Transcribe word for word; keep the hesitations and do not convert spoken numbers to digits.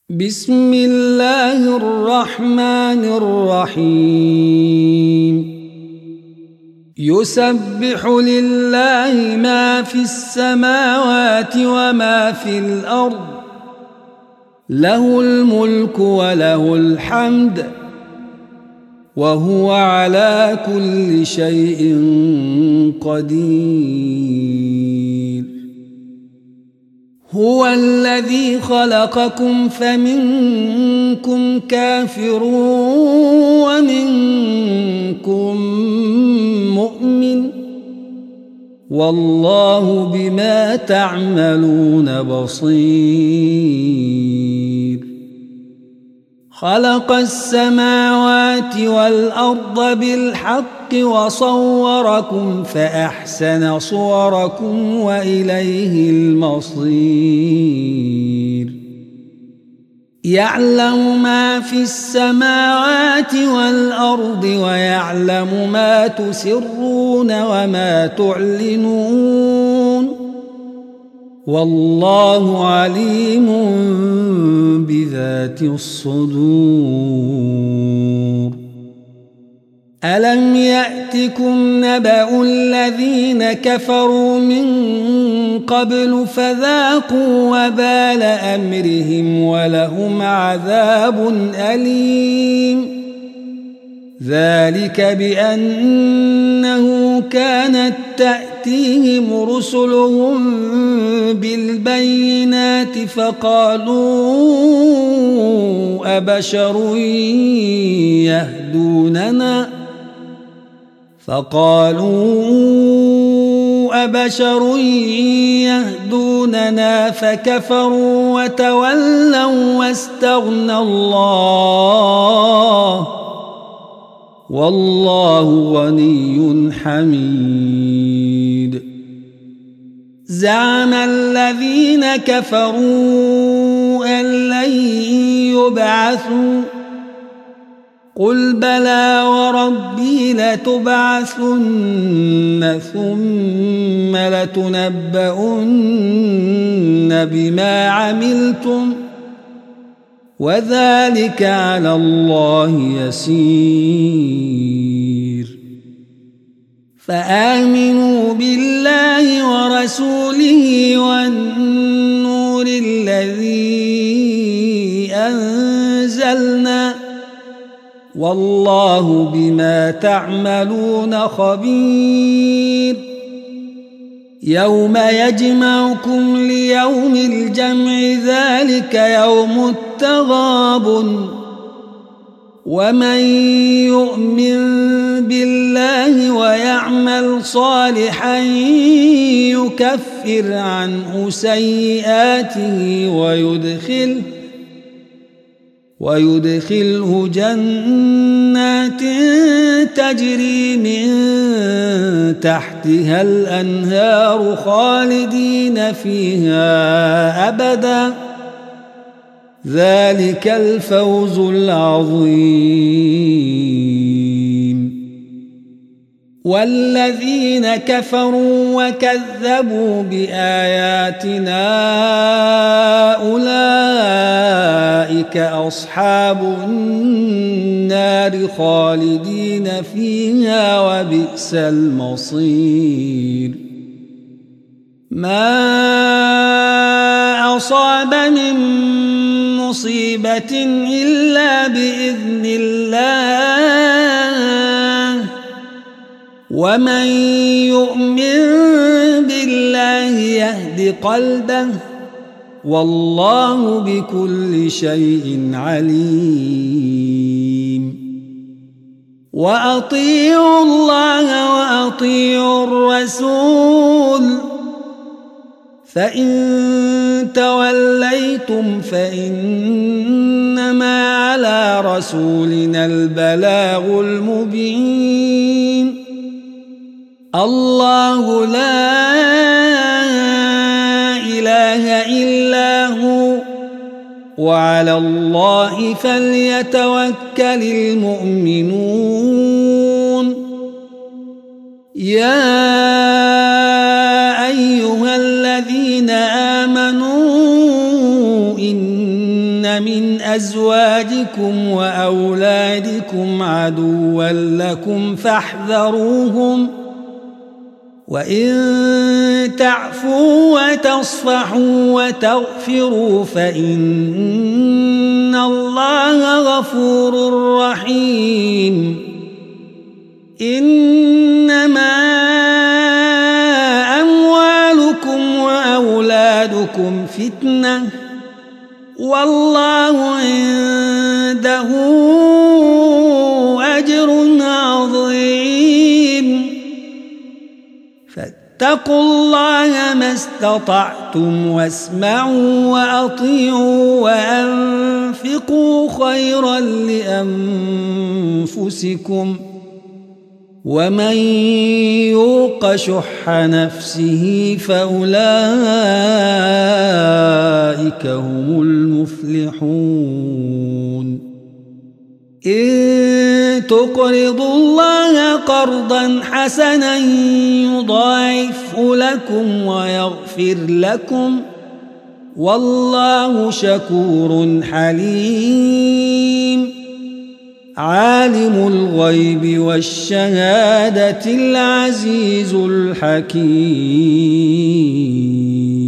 بسم الله الرحمن الرحيم يسبح لله ما في السماوات وما في الأرض له الملك وله الحمد وهو على كل شيء قدير هو الذي خلقكم فمنكم كافر ومنكم مؤمن والله بما تعملون بصير خلق السماوات والأرض بالحق وصوركم فأحسن صوركم وإليه المصير يعلم ما في السماوات والأرض ويعلم ما تسرون وما تعلنون والله عليم بذات الصدور ألم يأتكم نبأ الذين كفروا من قبل فذاقوا وبال أمرهم ولهم عذاب أليم ذلك بأنه كانت تأتيهم رسلهم بالبينات فقالوا أبشر يهدوننا فقالوا أبشر يهدوننا فكفروا وتولوا واستغنى الله والله غني حميد زعم الذين كفروا أن لن يبعثوا قل بلى وربي لتبعثن ثم لتنبؤن بما عملتم وذلك على الله يسير فآمنوا بالله ورسوله والنور الذي أنزلنا والله بما تعملون خبير يوم يجمعكم ليوم الجمع ذلك يوم التغابن ومن يؤمن بالله ويعمل صالحا يكفر عنه سيئاته ويدخله ويدخله جنات تجري من تحتها الأنهار خالدين فيها أبدا ذلك الفوز العظيم والذين كفروا وكذبوا بآياتنا أولئك أصحاب النار خالدين فيها وبئس المصير ما أصاب من مصيبة إلا بإذن الله ومن يؤمن بالله يهد قلبه والله بكل شيء عليم وأطيعوا الله وأطيعوا الرسول فإن توليتم فإنما على رسولنا البلاغ المبين الله لا إله إلا هو وعلى الله فليتوكل المؤمنون يا أيها الذين آمنوا إن من أزواجكم وأولادكم عدوا لكم فاحذروهم وإن تعفوا وتصفحوا وتغفروا فإن الله غفور رحيم إنما أموالكم وأولادكم فتنة والله عنده أجر عظيم فاتقوا الله ما استطعتم واسمعوا وأطيعوا وأنفقوا خيرا لأنفسكم ومن يوق شح نفسه فأولئك هم المفلحون إن تقرضوا الله قرضا حسنا يضاعفه لكم ويغفر لكم والله شكور حليم عالم الغيب والشهادة العزيز الحكيم